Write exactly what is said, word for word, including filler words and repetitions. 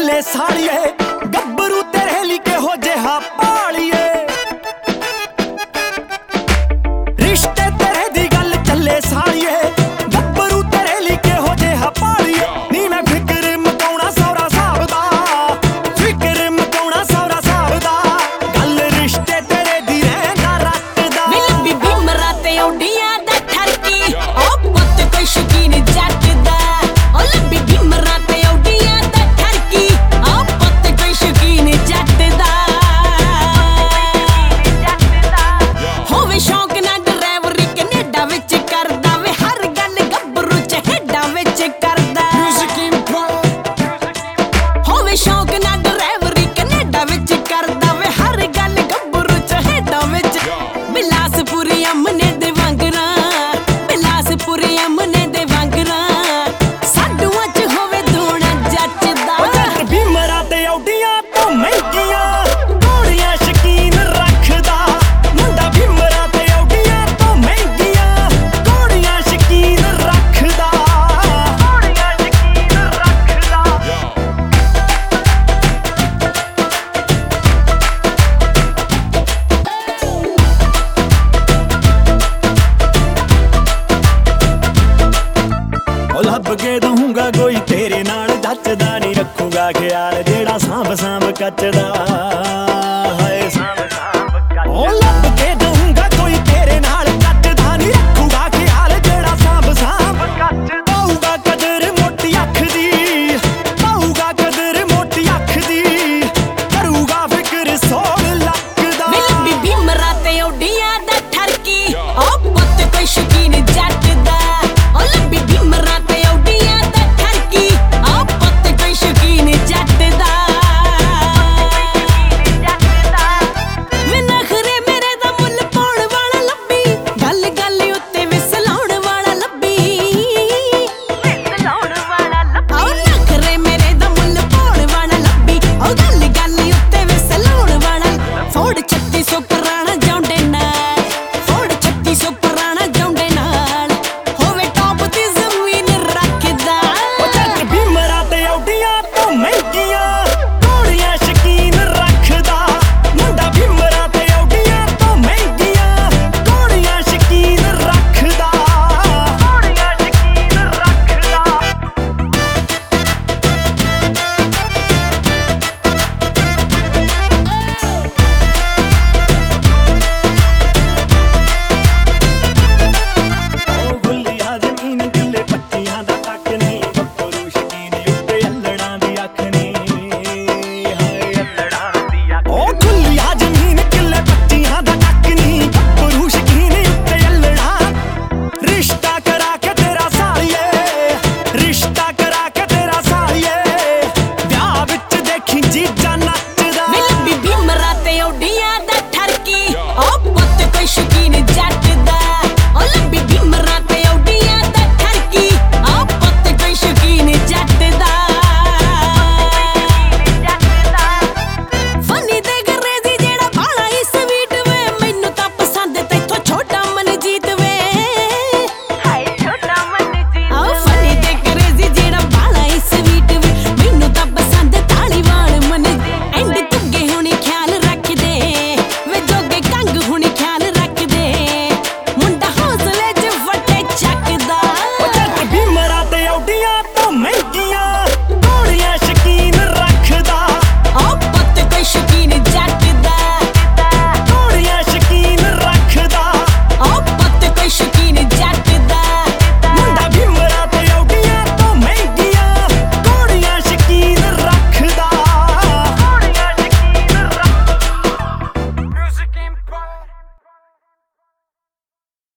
ਚੱਲੇ ਸਾਲੀਏ ਗੱਭਰੂ ਤੇਰੇ ਲਈ ਕਿਹੋ ਜਿਹਾ ਪਾਲੀਏ ਰਿਸ਼ਤੇ ਤੇਰੇ ਦੀ ਗੱਲ ਚੱਲੇ ਸਾਲੀਏ ਗੱਭਰੂ ਤੇਰੇ ਲਈ ਕਿਹੋ ਜਿਹਾ ਪਾਲੀਏ ਨੀ ਮੈਂ ਫਿਕਰ ਮਕਾਉਣਾ ਸੌਰਾ ਸਾਹਿਬ ਦਾ ਫਿਕਰ ਮਕਾਉਣਾ ਸੌਰਾ ਸਾਹਿਬ ਦਾ ਗੱਲ ਰਿਸ਼ਤੇ ਤੇਰੇ ਦੀ ਰਹਿੰਦਾ ਰੱਖਦਾ ਮਿਲ ਬੀਬੀ ਮਰਾਤੇ ਔਡੀਆਂ ਦਾ ਠਰਕੀ ਉਹ ਪੁੱਤ ਕੋਈ ਸ਼ਕੀਨ ਜੱਟ ਦਾ ਉਹ ਲੱਭੀ ਬੀਬੀ ਮਰਾਤੇ ਔਡੀਆਂ ਦਾ ਠਰਕੀ ਉਹ ਪੁੱਤ ਕੋਈ ਸ਼ਕੀਨ ਜੱਟ ਦਾ ਹੋਵੇ ਸ਼ੌਂਕ ਨਾ ਡਰਾਈਵਰੀ ਕੈਨੇਡਾ ਵਿੱਚ ਕਰਦਾ ਵੇ ਹਰ ਗੱਲ ਗੱਭਰੂ ਚ ਹੇਡਾਂ ਵਿੱਚ ਕਰਦਾ ਹੋਵੇ ਸ਼ੌਂਕ ਨਾ ਡਰਾਈਵਰੀ ਕੈਨੇਡਾ ਵਿੱਚ ਕਰਦਾ ਵੇ ਹਰ ਗੱਲ ਗੱਭਰੂ ਚ ਹੇਡਾਂ ਵਿੱਚ ਬਿਲਾਸਪੁਰੀ ਅਮਨੇ ਦੇ ਵਾਂਗਰਾ ਬਿਲਾਸਪੁਰੀ ਅਮਨੇ ਦੇ ਵਾਂਗਰਾ ਸਾਡੂਆਂ ਚ ਹੋਵੇ ਦੂਣਾ ਜੱਚਦਾ ਉਹ ਜੱਟ ਭੀਮਰਾਂ ਤੇ ਔਡੀਆਂ ਤੋਂ ਮਹਿੰਗੀਆਂ ਗੋਲੀਆਂ ਸ਼ਕੀਨ ਰੱਖਦਾ ਮੁੰਡਾ ਭੀਮਰਾਂ ਤੇ ਔਡੀਆਂ ਤੋਂ ਮਹਿੰਗੀਆਂ ਗੋਲੀਆਂ ਸ਼ਕੀਨ ਰੱਖਦਾ ਗੋਲੀਆਂ ਸ਼ਕੀਨ ਰੱਖਦਾ ਉਹ ਲੱਭ ਕੇ ਦਊਂਗਾ ਕੋਈ ਤੇਰੇ ਨਾਲ ਜੱਚਦਾ ਨਹੀਂ ਰੱਖੂਗਾ ਖਿਆਲ ਜਿਹੜਾ ਸਾਂਭ ਸਾਂਭ ਕੱਚਦਾ ਹਾਏ ਸਾਂਭ ਸਾਂਭ ਕੱਚਦਾ। ਉਹ ਲੱਭ